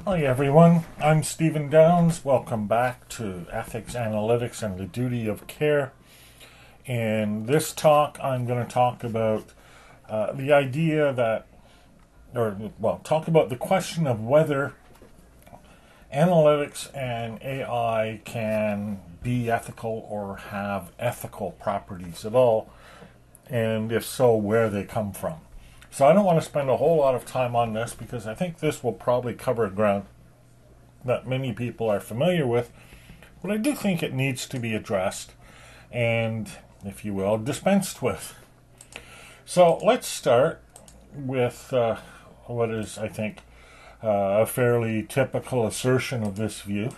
Hi everyone, I'm Stephen Downes. Welcome back to Ethics, Analytics, and the Duty of Care. In this talk, I'm going to talk about the idea that, talk about the question of whether analytics and AI can be ethical or have ethical properties at all, and if so, where they come from. So I don't want to spend a whole lot of time on this because I think this will probably cover ground that many people are familiar with, but I do think it needs to be addressed and, if you will, dispensed with. So let's start with what is, I think, a fairly typical assertion of this view.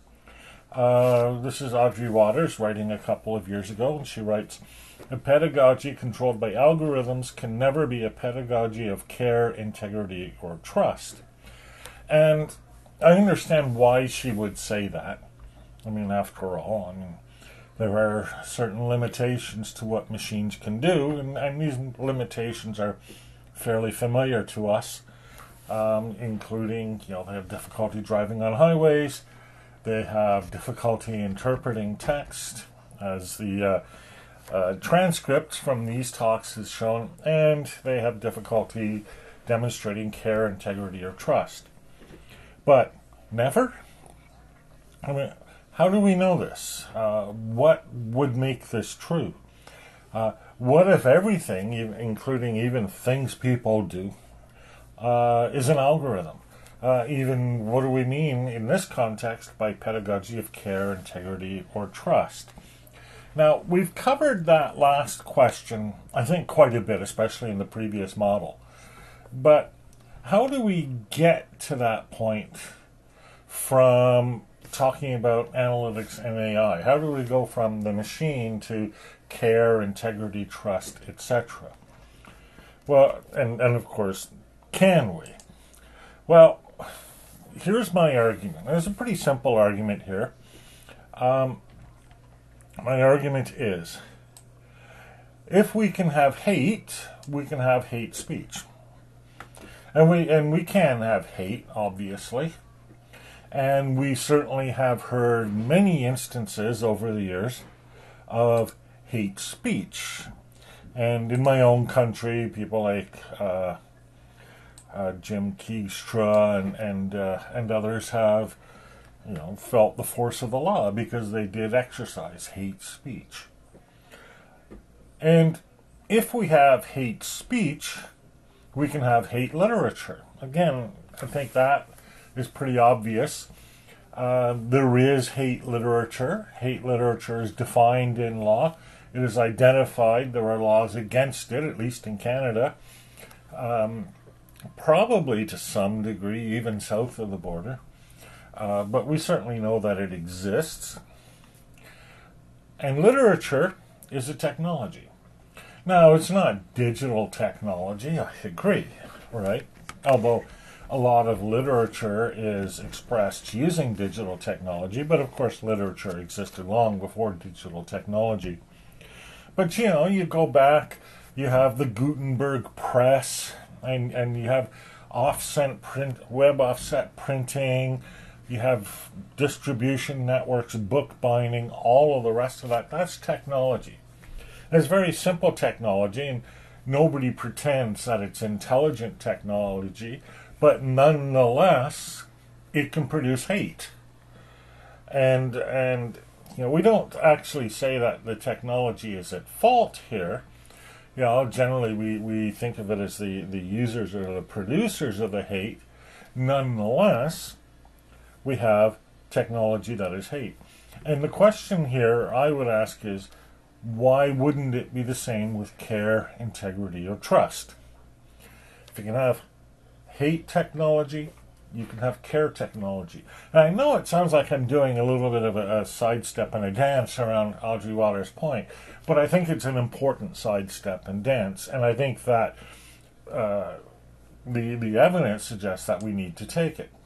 This is Audrey Waters writing a couple of years ago, and she writes, "A pedagogy controlled by algorithms can never be a pedagogy of care, integrity, or trust." And I understand why she would say that. I mean, after all, there are certain limitations to what machines can do, and these limitations are fairly familiar to us, including, they have difficulty driving on highways, they have difficulty interpreting text, as the transcripts from these talks has shown, and they have difficulty demonstrating care, integrity, or trust. But never? I mean, how do we know this? What would make this true? What if everything, including even things people do, is an algorithm? Even what do we mean in this context by pedagogy of care, integrity, or trust? Now, we've covered that last question, I think, quite a bit, especially in the previous model. But how do we get to that point from talking about analytics and AI? How do we go from the machine to care, integrity, trust, etc.? Well, and of course, can we? Well, here's my argument. There's a pretty simple argument here. My argument is, if we can have hate, we can have hate speech. And we can have hate, obviously. And we certainly have heard many instances over the years of hate speech. And in my own country, people like Jim Keegstra and others have, felt the force of the law because they did exercise hate speech. And if we have hate speech, we can have hate literature. Again, I think that is pretty obvious. There is hate literature. Hate literature is defined in law. It is identified. There are laws against it, at least in Canada. Probably to some degree, even south of the border. But we certainly know that it exists. And literature is a technology. Now, it's not digital technology, I agree, right? Although a lot of literature is expressed using digital technology, but of course literature existed long before digital technology. But you go back, you have the Gutenberg press, and you have offset print, web offset printing, you have distribution networks, book binding, all of the rest of that. That's technology. It's very simple technology, and nobody pretends that it's intelligent technology, but nonetheless, it can produce hate. And we don't actually say that the technology is at fault here. Generally we think of it as the users or the producers of the hate. Nonetheless, we have technology that is hate. And the question here I would ask is, why wouldn't it be the same with care, integrity, or trust? If you can have hate technology, you can have care technology. And I know it sounds like I'm doing a little bit of a sidestep and a dance around Audrey Waters' point, but I think it's an important sidestep and dance, and I think that the evidence suggests that we need to take it.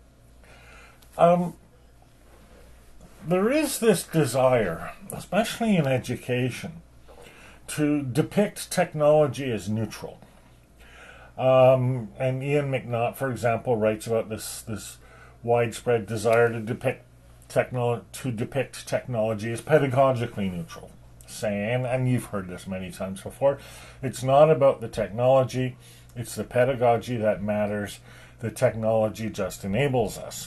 There is this desire, especially in education, to depict technology as neutral. And Ian McNaught, for example, writes about this widespread desire to depict technology as pedagogically neutral, saying, and you've heard this many times before, it's not about the technology, it's the pedagogy that matters. The technology just enables us.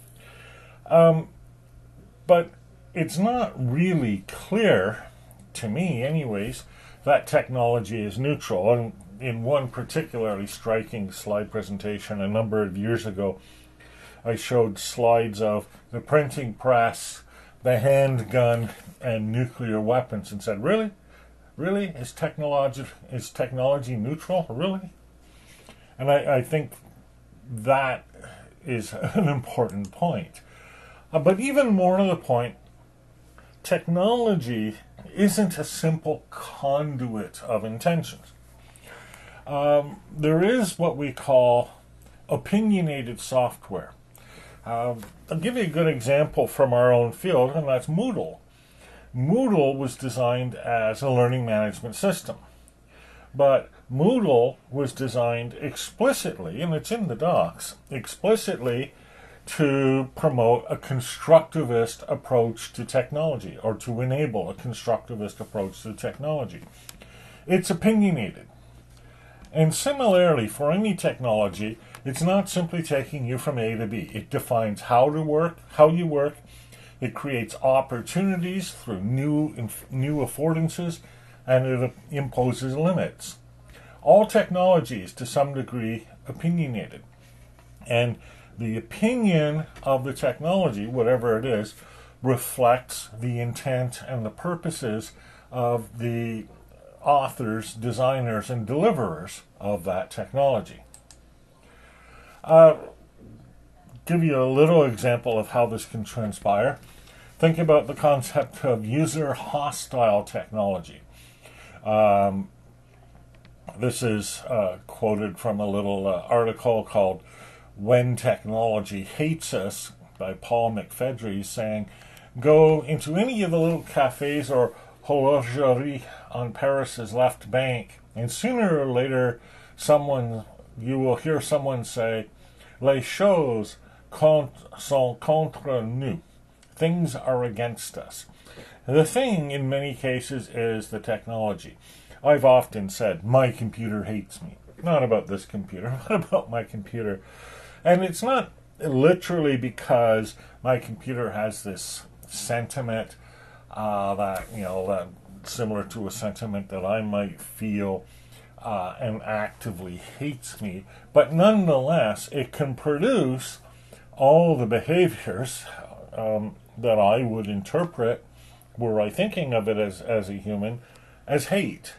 But it's not really clear, to me anyways, that technology is neutral. And in one particularly striking slide presentation a number of years ago, I showed slides of the printing press, the handgun, and nuclear weapons and said, really? Really? Is technology neutral? Really? And I think that is an important point. But even more to the point, technology isn't a simple conduit of intentions. There is what we call opinionated software. I'll give you a good example from our own field, and that's Moodle. Moodle was designed as a learning management system. But Moodle was designed explicitly, and it's in the docs, explicitly to promote a constructivist approach to technology, or to enable a constructivist approach to technology. It's opinionated. And similarly, for any technology, it's not simply taking you from A to B. It defines how you work. It creates opportunities through new affordances, and it imposes limits. All technology is to some degree opinionated. And the opinion of the technology, whatever it is, reflects the intent and the purposes of the authors, designers, and deliverers of that technology. Give you a little example of how this can transpire. Think about the concept of user-hostile technology. This is quoted from a little article called When Technology Hates Us by Paul McFedry, saying, go into any of the little cafes or horlogeries on Paris's left bank, and sooner or later you will hear someone say, les choses sont contre nous. Things are against us. The thing, in many cases, is the technology. I've often said, my computer hates me. Not about this computer, but about my computer. And it's not literally because my computer has this sentiment that similar to a sentiment that I might feel and actively hates me. But nonetheless, it can produce all the behaviors that I would interpret, were I thinking of it as a human, as hate.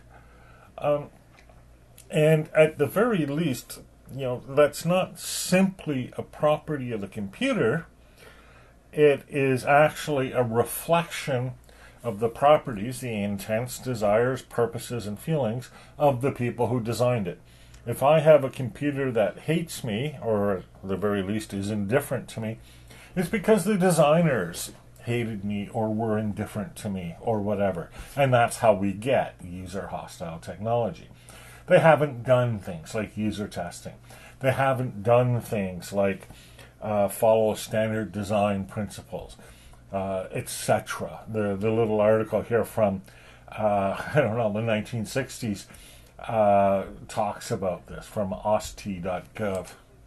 And at the very least, that's not simply a property of the computer. It is actually a reflection of the properties, the intents, desires, purposes, and feelings of the people who designed it. If I have a computer that hates me, or at the very least is indifferent to me, it's because the designers hated me or were indifferent to me or whatever. And that's how we get user-hostile technology. They haven't done things like user testing. They haven't done things like follow standard design principles, etc. The little article here from, the 1960s talks about this from OST.gov.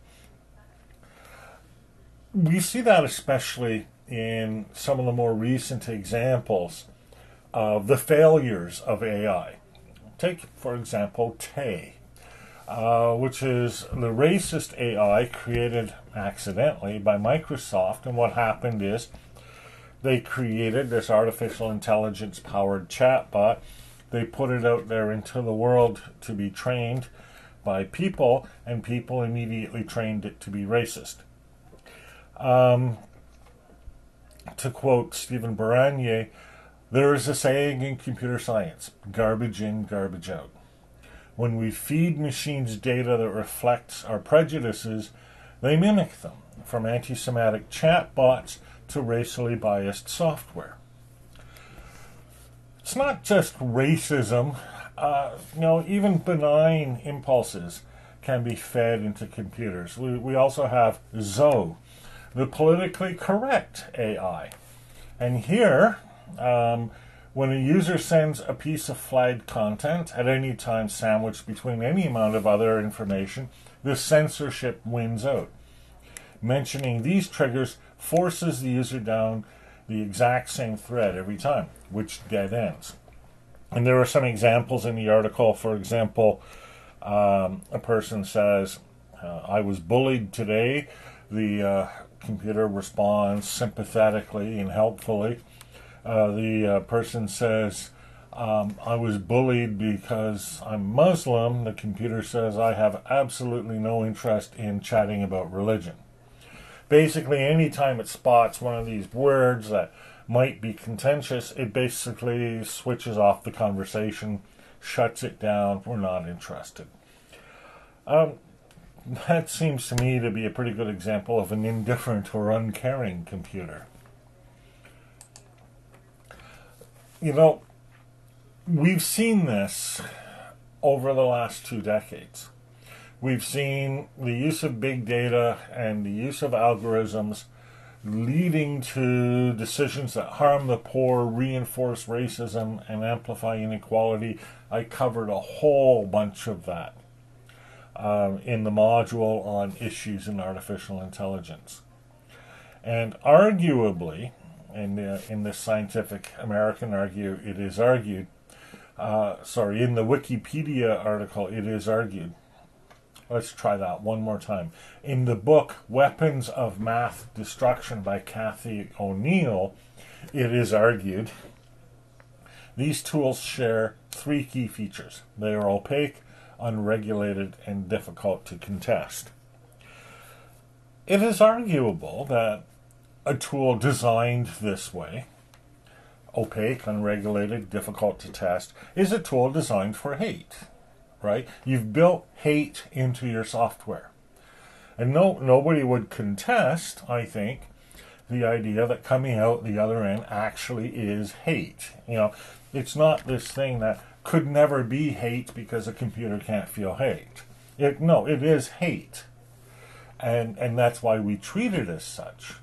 We see that especially in some of the more recent examples of the failures of AI. Take, for example, Tay, which is the racist AI created accidentally by Microsoft. And what happened is they created this artificial intelligence-powered chatbot. They put it out there into the world to be trained by people, and people immediately trained it to be racist. To quote Stephen Baranier, there is a saying in computer science, garbage in, garbage out. When we feed machines data that reflects our prejudices, they mimic them, from anti-Semitic chatbots to racially biased software. It's not just racism. Even benign impulses can be fed into computers. We also have Zoe. the politically correct AI. And here, when a user sends a piece of flagged content at any time sandwiched between any amount of other information, the censorship wins out. Mentioning these triggers forces the user down the exact same thread every time, which dead ends. And there are some examples in the article. For example, a person says, I was bullied today. The computer responds sympathetically and helpfully. The person says, I was bullied because I'm Muslim. The computer says, I have absolutely no interest in chatting about religion. Basically, anytime it spots one of these words that might be contentious, it basically switches off the conversation, shuts it down. We're not interested. That seems to me to be a pretty good example of an indifferent or uncaring computer. You know, we've seen this over the last 2 decades. We've seen the use of big data and the use of algorithms leading to decisions that harm the poor, reinforce racism, and amplify inequality. I covered a whole bunch of that in the module on issues in artificial intelligence. And arguably, in this Scientific American it is argued, in the Wikipedia article, it is argued. Let's try that one more time. In the book Weapons of Math Destruction by Cathy O'Neil, it is argued these tools share 3 key features. They are opaque, unregulated, and difficult to contest. It is arguable that a tool designed this way, opaque, unregulated, difficult to test, is a tool designed for hate. Right? You've built hate into your software. And nobody would contest, I think, the idea that coming out the other end actually is hate. You know, it's not this thing that could never be hate because a computer can't feel hate. It is hate. And that's why we treat it as such.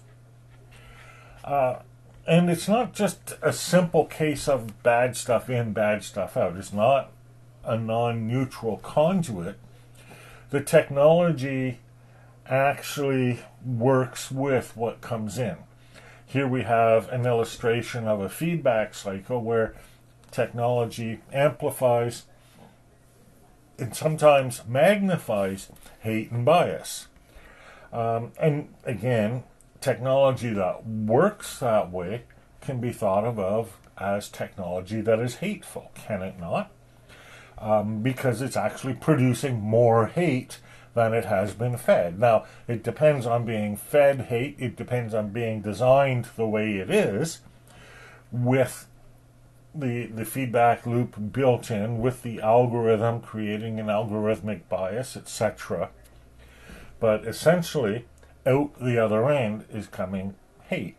And it's not just a simple case of bad stuff in, bad stuff out. It's not a non-neutral conduit. The technology actually works with what comes in. Here we have an illustration of a feedback cycle where technology amplifies and sometimes magnifies hate and bias. And again, technology that works that way can be thought of as technology that is hateful, can it not? Because it's actually producing more hate than it has been fed. Now, it depends on being fed hate. It depends on being designed the way it is, with the feedback loop built in, with the algorithm creating an algorithmic bias, etc. But essentially, out the other end is coming hate.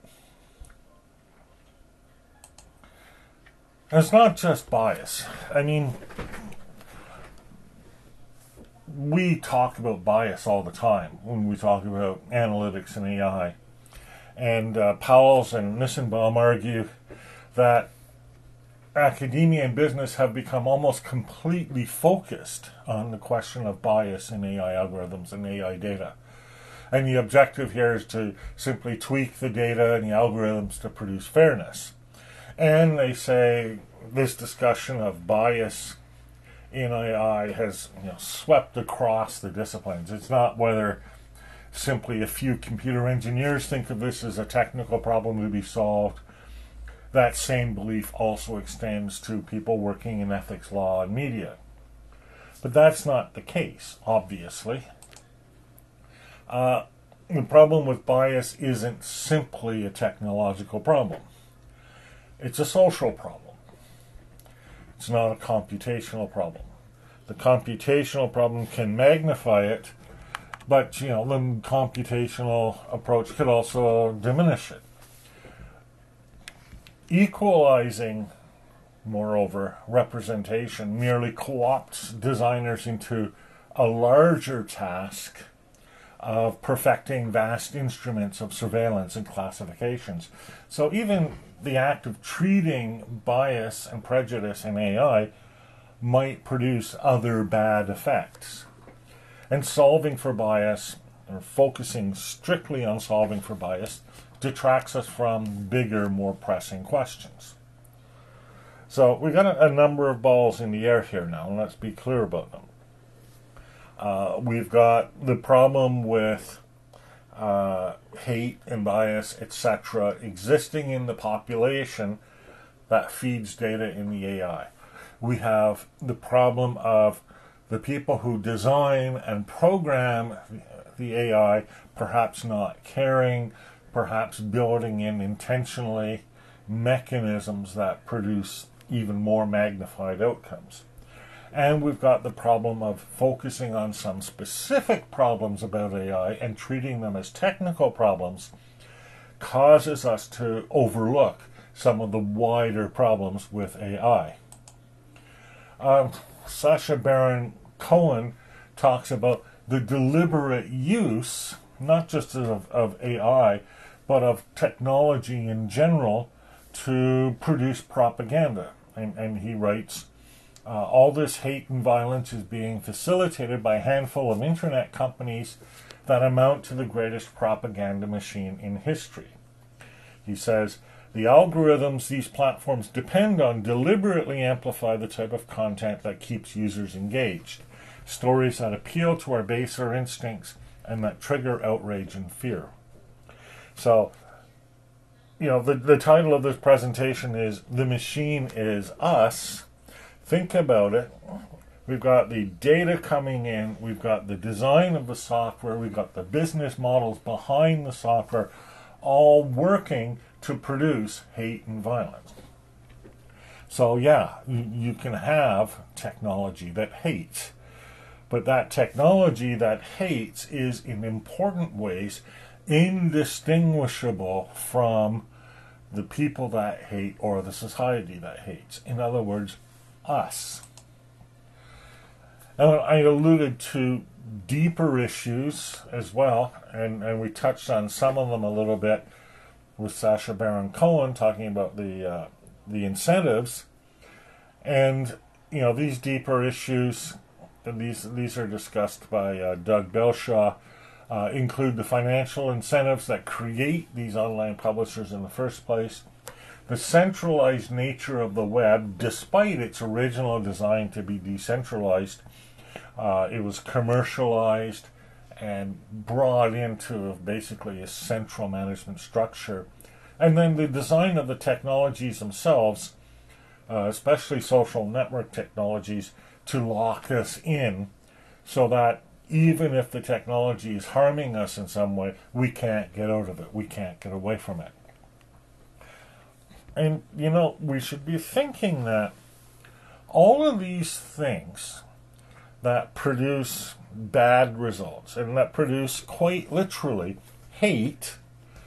And it's not just bias. I mean, we talk about bias all the time when we talk about analytics and AI. And Powles and Nissenbaum argue that academia and business have become almost completely focused on the question of bias in AI algorithms and AI data. And the objective here is to simply tweak the data and the algorithms to produce fairness. And they say this discussion of bias in AI has swept across the disciplines. It's not whether simply a few computer engineers think of this as a technical problem to be solved. That same belief also extends to people working in ethics law and media. But that's not the case, obviously. The problem with bias isn't simply a technological problem. It's a social problem. It's not a computational problem. The computational problem can magnify it, but the computational approach could also diminish it. Equalizing, moreover, representation merely co-opts designers into a larger task of perfecting vast instruments of surveillance and classifications. So even the act of treating bias and prejudice in AI might produce other bad effects. And solving for bias, or focusing strictly on solving for bias, detracts us from bigger, more pressing questions. So we've got a number of balls in the air here now, and let's be clear about them. We've got the problem with hate and bias, etc., existing in the population that feeds data in the AI. We have the problem of the people who design and program the AI perhaps not caring, perhaps building in intentionally mechanisms that produce even more magnified outcomes. And we've got the problem of focusing on some specific problems about AI and treating them as technical problems causes us to overlook some of the wider problems with AI. Sacha Baron Cohen talks about the deliberate use, not just of AI, but of technology in general to produce propaganda. And he writes, all this hate and violence is being facilitated by a handful of internet companies that amount to the greatest propaganda machine in history. He says, the algorithms these platforms depend on deliberately amplify the type of content that keeps users engaged. Stories that appeal to our baser instincts and that trigger outrage and fear. So, the title of this presentation is The Machine is Us. Think about it. We've got the data coming in, we've got the design of the software, we've got the business models behind the software, all working to produce hate and violence. So yeah, you can have technology that hates, but that technology that hates is in important ways indistinguishable from the people that hate or the society that hates. In other words, us. And I alluded to deeper issues as well, and we touched on some of them a little bit with Sacha Baron Cohen talking about the incentives, and these deeper issues, and these are discussed by Doug Belshaw, include the financial incentives that create these online publishers in the first place, the centralized nature of the web, despite its original design to be decentralized. It was commercialized and brought into basically a central management structure. And then the design of the technologies themselves, especially social network technologies, to lock us in so that even if the technology is harming us in some way, we can't get out of it. We can't get away from it. And, we should be thinking that all of these things that produce bad results and that produce quite literally hate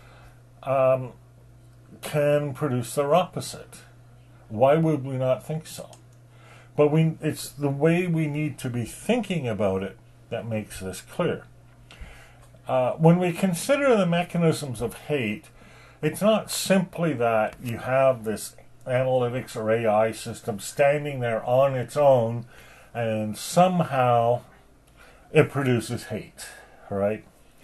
can produce their opposite. Why would we not think so? But it's the way we need to be thinking about it that makes this clear. When we consider the mechanisms of hate, it's not simply that you have this analytics or AI system standing there on its own and somehow it produces hate, right?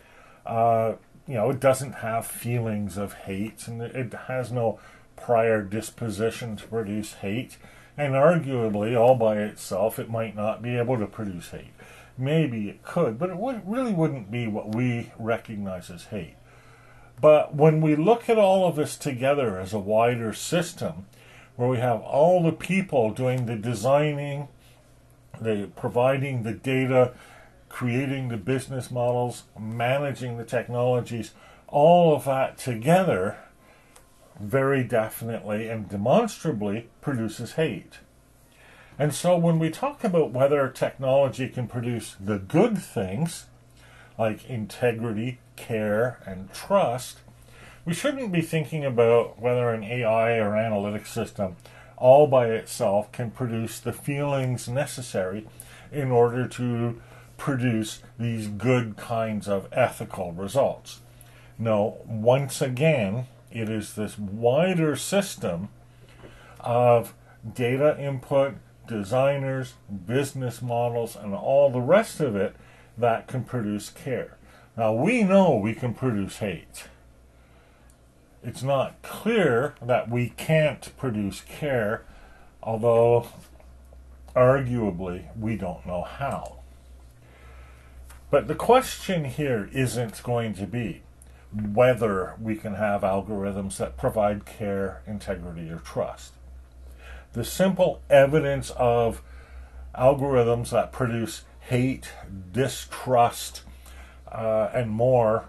It doesn't have feelings of hate, and it has no prior disposition to produce hate, and arguably, all by itself, it might not be able to produce hate. Maybe it could, but it really wouldn't be what we recognize as hate. But when we look at all of this together as a wider system, where we have all the people doing the designing, the providing the data, creating the business models, managing the technologies, all of that together very definitely and demonstrably produces hate. And so when we talk about whether technology can produce the good things, like integrity, care, and trust, we shouldn't be thinking about whether an AI or analytics system all by itself can produce the feelings necessary in order to produce these good kinds of ethical results. No, once again, it is this wider system of data input, designers, business models, and all the rest of it that can produce care. Now, we know we can produce hate. It's not clear that we can't produce care, although arguably we don't know how. But the question here isn't going to be whether we can have algorithms that provide care, integrity, or trust. The simple evidence of algorithms that produce hate, distrust, and more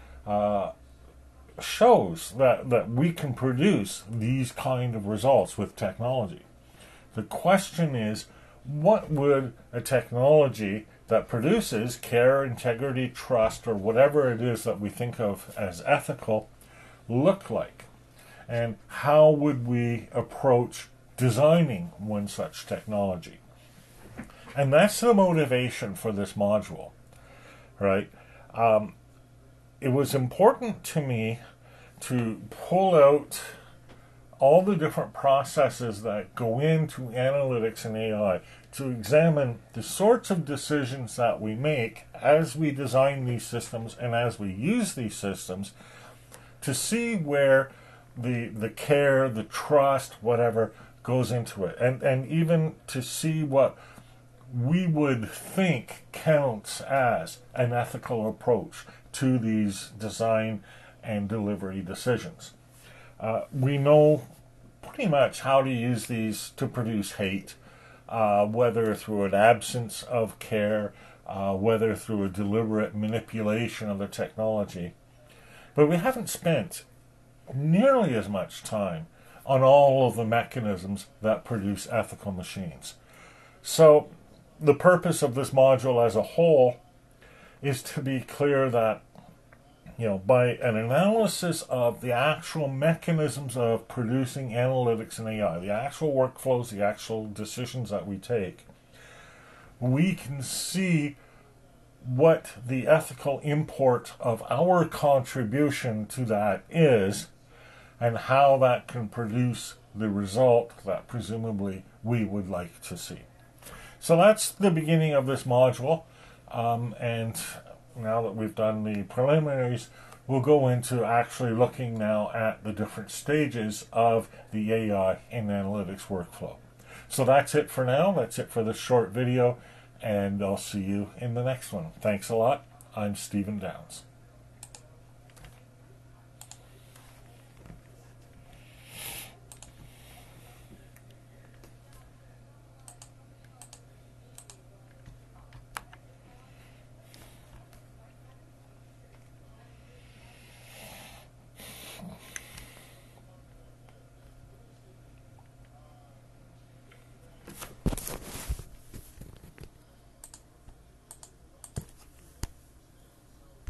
shows that we can produce these kind of results with technology. The question is, what would a technology that produces care, integrity, trust, or whatever it is that we think of as ethical look like? And how would we approach designing one such technology? And that's the motivation for this module, right? It was important to me to pull out all the different processes that go into analytics and AI to examine the sorts of decisions that we make as we design these systems and as we use these systems, to see where the care, the trust, whatever goes into it, and even to see what we would think counts as an ethical approach to these design and delivery decisions. We know pretty much how to use these to produce hate, whether through an absence of care, whether through a deliberate manipulation of the technology. But we haven't spent nearly as much time on all of the mechanisms that produce ethical machines. So the purpose of this module as a whole is to be clear that, by an analysis of the actual mechanisms of producing analytics and AI, the actual workflows, the actual decisions that we take, we can see what the ethical import of our contribution to that is, and how that can produce the result that presumably we would like to see. So that's the beginning of this module, and now that we've done the preliminaries, we'll go into actually looking now at the different stages of the AI and analytics workflow. So that's it for now. That's it for this short video, and I'll see you in the next one. Thanks a lot. I'm Stephen Downs.